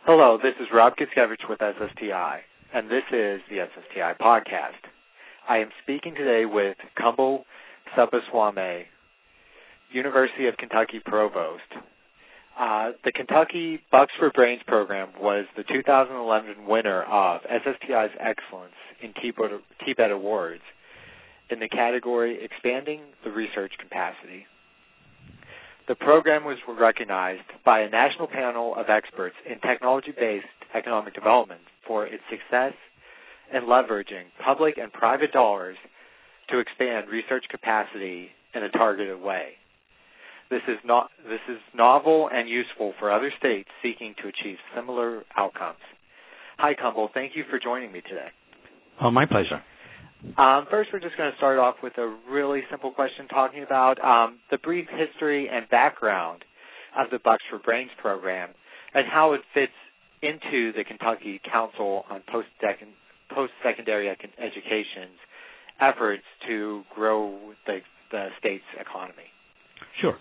Hello, this is Rob Kiskevich with SSTI, and this is the SSTI podcast. I am speaking today with Kumbal Subbaswamy, University of Kentucky Provost. The Kentucky Bucks for Brains program was the 2011 winner of SSTI's Excellence in TBET Awards in the category Expanding the Research Capacity. The program was recognized by a national panel of experts in technology-based economic development for its success in leveraging public and private dollars to expand research capacity in a targeted way. This is novel and useful for other states seeking to achieve similar outcomes. Hi, Kumbal. Thank you for joining me today. Oh, my pleasure. First, we're just going to start off with a really simple question talking about the brief history and background of the Bucks for Brains program and how it fits into the Kentucky Council on Post-Secondary Education's efforts to grow the state's economy. Sure.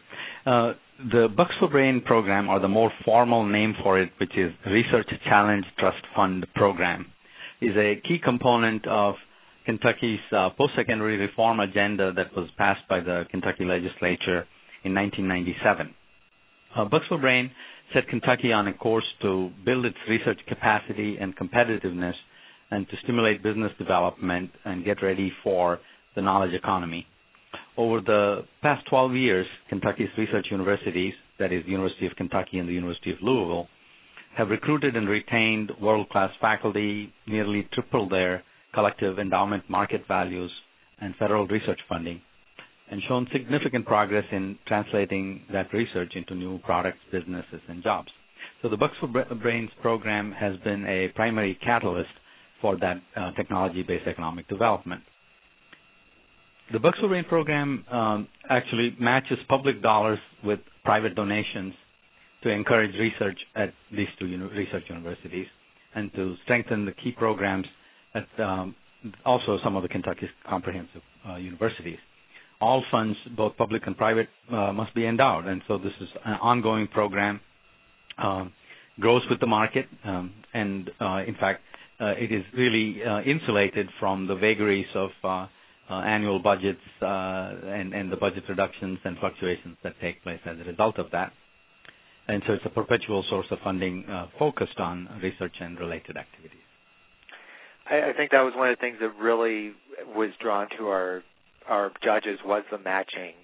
The Bucks for Brain program, or the more formal name for it, which is Research Challenge Trust Fund Program, is a key component of Kentucky's post-secondary reform agenda that was passed by the Kentucky legislature in 1997. Bucks for Brain set Kentucky on a course to build its research capacity and competitiveness and to stimulate business development and get ready for the knowledge economy. Over the past 12 years, Kentucky's research universities, that is the University of Kentucky and the University of Louisville, have recruited and retained world-class faculty, nearly tripled their collective endowment market values and federal research funding, and shown significant progress in translating that research into new products, businesses, and jobs. So the Bucks for Brains program has been a primary catalyst for that technology-based economic development. The Bucks for Brains program actually matches public dollars with private donations to encourage research at these two research universities and to strengthen the key programs at also some of the Kentucky's comprehensive universities. All funds, both public and private, must be endowed, and so this is an ongoing program, grows with the market, and in fact, it is really insulated from the vagaries of annual budgets and the budget reductions and fluctuations that take place as a result of that. And so it's a perpetual source of funding focused on research and related activities. I think that was one of the things that really was drawn to our judges was the matching.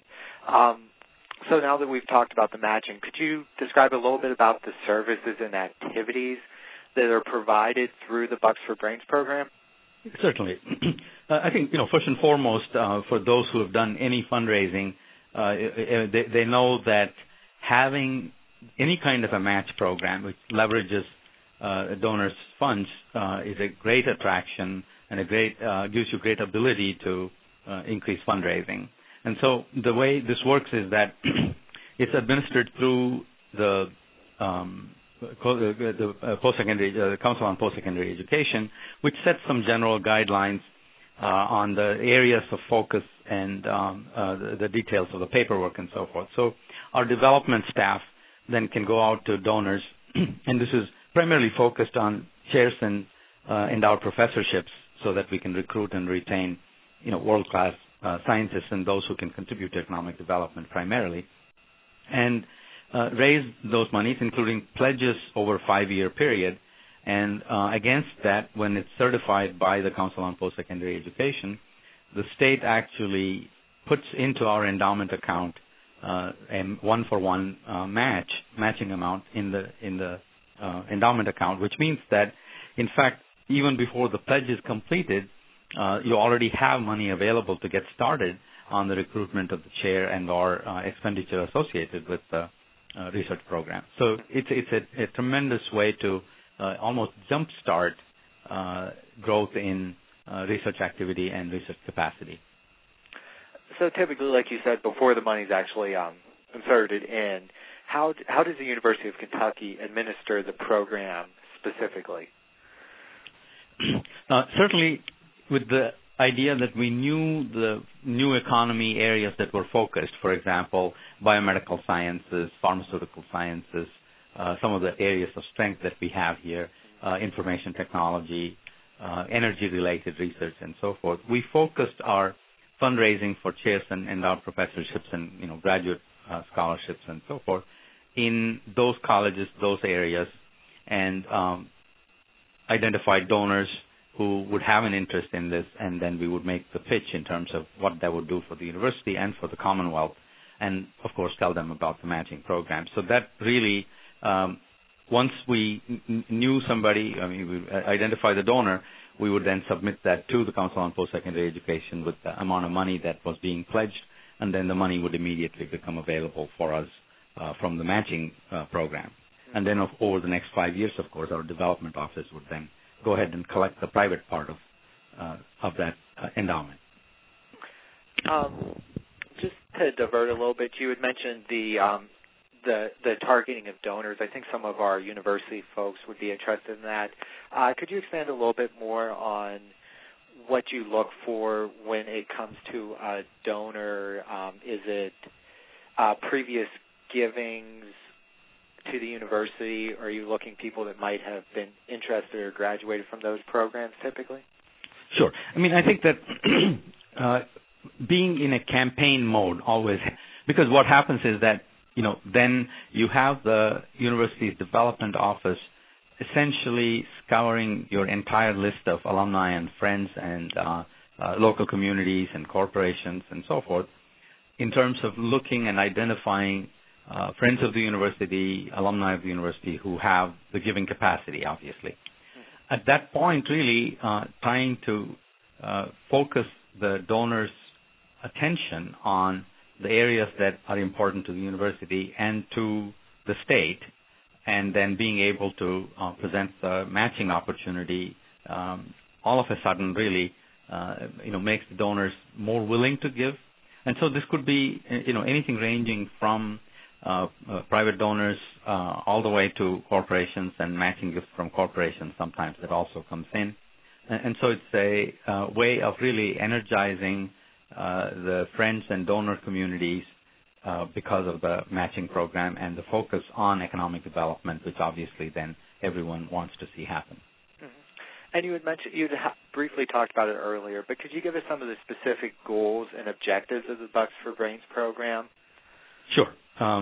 So now that we've talked about the matching, could you describe a little bit about the services and activities that are provided through the Bucks for Brains program? Certainly. I think, first and foremost, for those who have done any fundraising, they know that having any kind of a match program which leverages donors' funds is a great attraction and gives you great ability to increase fundraising. And so the way this works is that it's administered through the post-secondary Council on Post-Secondary Education, which sets some general guidelines on the areas of focus and the details of the paperwork and so forth. So our development staff then can go out to donors, and this is primarily focused on chairs and endowed professorships so that we can recruit and retain, world-class scientists and those who can contribute to economic development primarily, and raise those monies, including pledges over a 5-year period. And against that, when it's certified by the Council on Post-Secondary Education, the state actually puts into our endowment account a one-for-one matching amount in the endowment account, which means that, in fact, even before the pledge is completed, you already have money available to get started on the recruitment of the chair and or expenditure associated with the research program. So it's a tremendous way to almost jumpstart growth in research activity and research capacity. So typically, like you said, before the money's actually inserted in, how does the University of Kentucky administer the program specifically? Certainly, with the idea that we knew the new economy areas that were focused, for example, biomedical sciences, pharmaceutical sciences, some of the areas of strength that we have here, information technology, energy-related research, and so forth. We focused our fundraising for chairs and endowed professorships and graduate scholarships and so forth in those colleges, those areas, and identified donors who would have an interest in this, and then we would make the pitch in terms of what that would do for the university and for the Commonwealth, and of course tell them about the matching program. So that really, once we knew somebody, we identify the donor, we would then submit that to the Council on Post-Secondary Education with the amount of money that was being pledged, and then the money would immediately become available for us from the matching program. And then over the next 5 years, of course, our development office would then go ahead and collect the private part of that endowment. Just to divert a little bit, you had mentioned the targeting of donors. I think some of our university folks would be interested in that. Could you expand a little bit more on what you look for when it comes to a donor? Is it previous givings to the university? Or are you looking people that might have been interested or graduated from those programs typically? Sure. I think that being in a campaign mode always, because what happens is that, then you have the university's development office essentially scouring your entire list of alumni and friends and local communities and corporations and so forth in terms of looking and identifying friends of the university, alumni of the university who have the giving capacity, obviously. Mm-hmm. At that point, really trying to focus the donors' attention on the areas that are important to the university and to the state, and then being able to present the matching opportunity all of a sudden really makes the donors more willing to give. And so this could be anything ranging from private donors all the way to corporations, and matching gifts from corporations sometimes that also comes in. And so it's a way of really energizing the friends and donor communities because of the matching program and the focus on economic development, which obviously then everyone wants to see happen. Mm-hmm. And you had mentioned, you briefly talked about it earlier, but could you give us some of the specific goals and objectives of the Bucks for Brains program? Sure.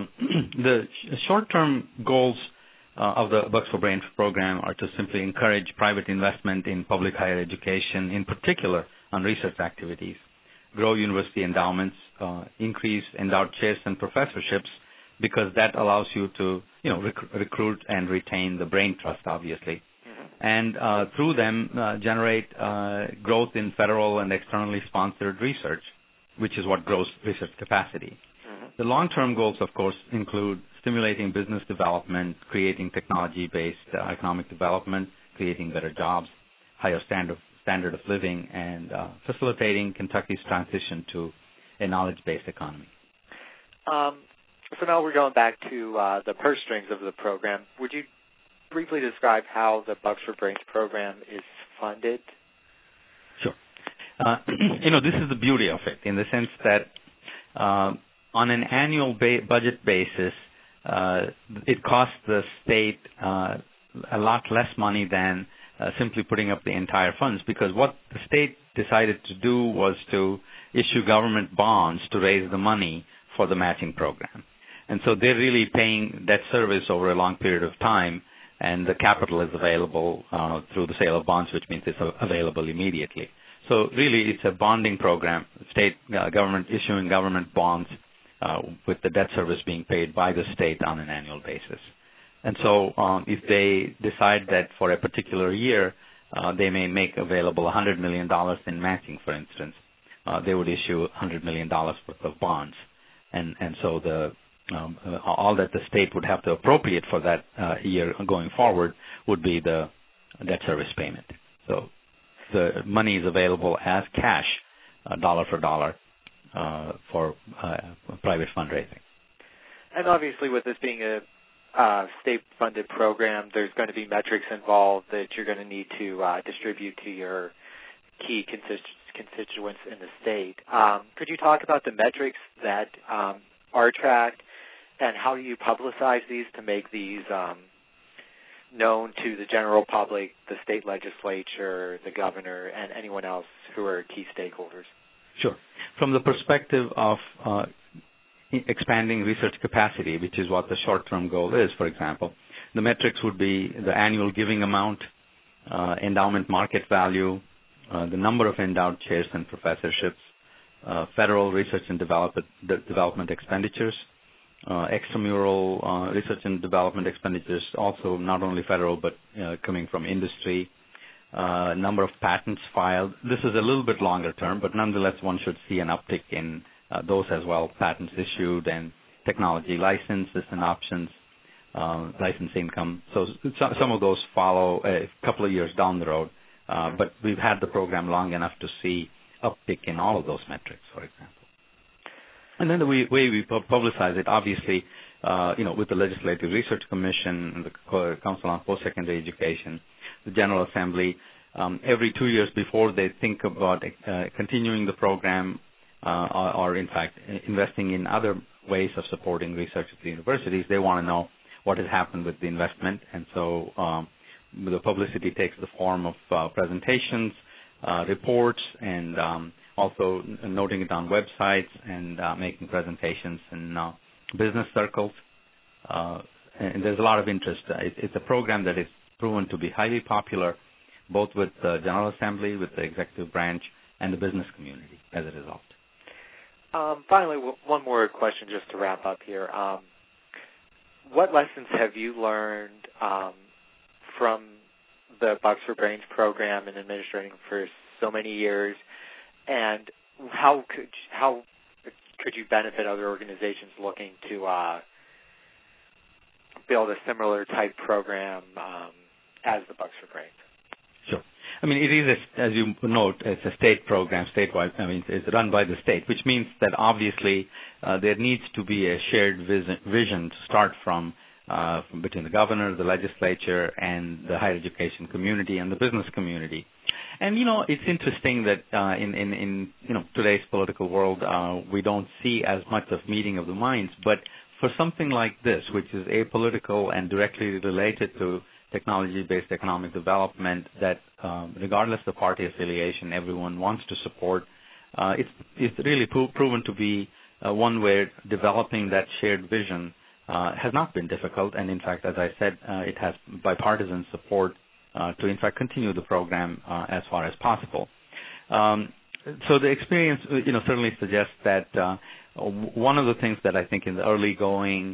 The short-term goals of the Bucks for Brains program are to simply encourage private investment in public higher education, in particular on research activities, grow university endowments, increase endowed chairs and professorships, because that allows you to, recruit and retain the brain trust, obviously. Mm-hmm. And through them, generate growth in federal and externally sponsored research, which is what grows research capacity. Mm-hmm. The long-term goals, of course, include stimulating business development, creating technology-based economic development, creating better jobs, higher standard of living, and facilitating Kentucky's transition to a knowledge-based economy. So now we're going back to the purse strings of the program. Would you briefly describe how the Bucks for Brains program is funded? Sure. This is the beauty of it, in the sense that on an annual budget basis, it costs the state a lot less money than simply putting up the entire funds, because what the state decided to do was to issue government bonds to raise the money for the matching program. And so they're really paying debt service over a long period of time, and the capital is available through the sale of bonds, which means it's available immediately. So really it's a bonding program, state government issuing government bonds with the debt service being paid by the state on an annual basis. And so if they decide that for a particular year they may make available $100 million in matching, for instance, they would issue $100 million worth of bonds. And so the all that the state would have to appropriate for that year going forward would be the debt service payment. So the money is available as cash, dollar for dollar, for private fundraising. And obviously with this being a state-funded program, there's going to be metrics involved that you're going to need to distribute to your key constituents in the state. Could you talk about the metrics that are tracked and how do you publicize these to make these known to the general public, the state legislature, the governor, and anyone else who are key stakeholders? Sure. From the perspective of expanding research capacity, which is what the short-term goal is, for example, the metrics would be the annual giving amount, endowment market value, the number of endowed chairs and professorships, federal research and development expenditures, extramural research and development expenditures, also not only federal but coming from industry, number of patents filed. This is a little bit longer term, but nonetheless one should see an uptick in those as well, patents issued and technology licenses and options, license income. So some of those follow a couple of years down the road, but we've had the program long enough to see uptick in all of those metrics, for example. And then the way we publicize it, obviously, with the Legislative Research Commission and the Council on Post-Secondary Education, the General Assembly, every 2 years before they think about continuing the program or, in fact, investing in other ways of supporting research at the universities, they want to know what has happened with the investment. And so the publicity takes the form of presentations, reports, and also noting it on websites and making presentations in business circles. And there's a lot of interest. It's a program that is proven to be highly popular, both with the General Assembly, with the executive branch, and the business community as a result. Finally, one more question just to wrap up here. What lessons have you learned from the Bucks for Brains program and administrating for so many years, and how could you benefit other organizations looking to build a similar type program as the Bucks for Brains? Sure. I mean, it is, as you note, it's a state program, statewide. I mean, it's run by the state, which means that obviously there needs to be a shared vision to start from between the governor, the legislature, and the higher education community and the business community. And, it's interesting that in today's political world, we don't see as much of meeting of the minds. But for something like this, which is apolitical and directly related to technology-based economic development that, regardless of party affiliation, everyone wants to support, it's really proven to be one where developing that shared vision has not been difficult. And, in fact, as I said, it has bipartisan support to, in fact, continue the program as far as possible. So the experience, certainly suggests that one of the things that I think in the early going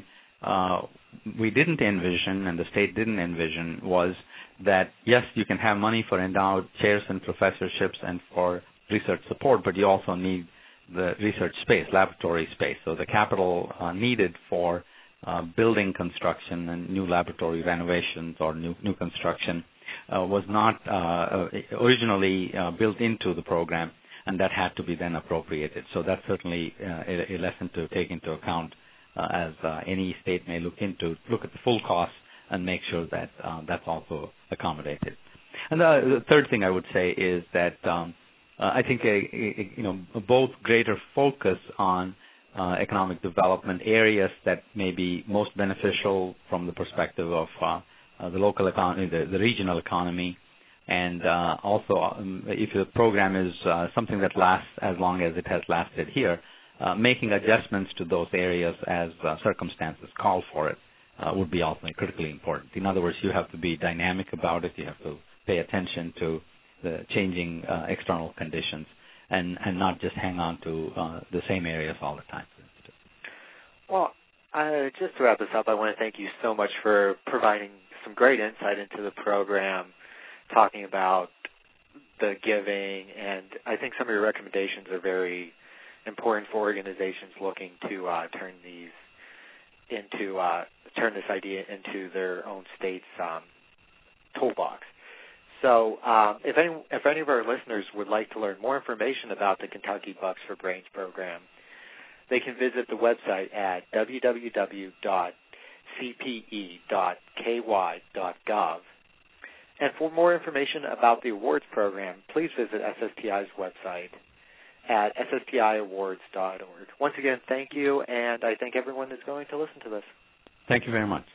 we didn't envision and the state didn't envision was that, yes, you can have money for endowed chairs and professorships and for research support, but you also need the research space, laboratory space. So the capital needed for building construction and new laboratory renovations or new construction was not originally built into the program, and that had to be then appropriated. So that's certainly a lesson to take into account as any state may look at the full cost and make sure that that's also accommodated. And the third thing I would say is that I think both greater focus on economic development areas that may be most beneficial from the perspective of the local economy, the regional economy, and also if the program is something that lasts as long as it has lasted here, making adjustments to those areas as circumstances call for it would be also critically important. In other words, you have to be dynamic about it. You have to pay attention to the changing external conditions and not just hang on to the same areas all the time. Well, just to wrap this up, I want to thank you so much for providing some great insight into the program, talking about the giving, and I think some of your recommendations are very important for organizations looking to turn this idea into their own state's toolbox. So if any of our listeners would like to learn more information about the Kentucky Bucks for Brains program, they can visit the website at www.cpe.ky.gov. And for more information about the awards program, please visit SSTI's website at ssstiawards.org. Once again, thank you, and I thank everyone that's going to listen to this. Thank you very much.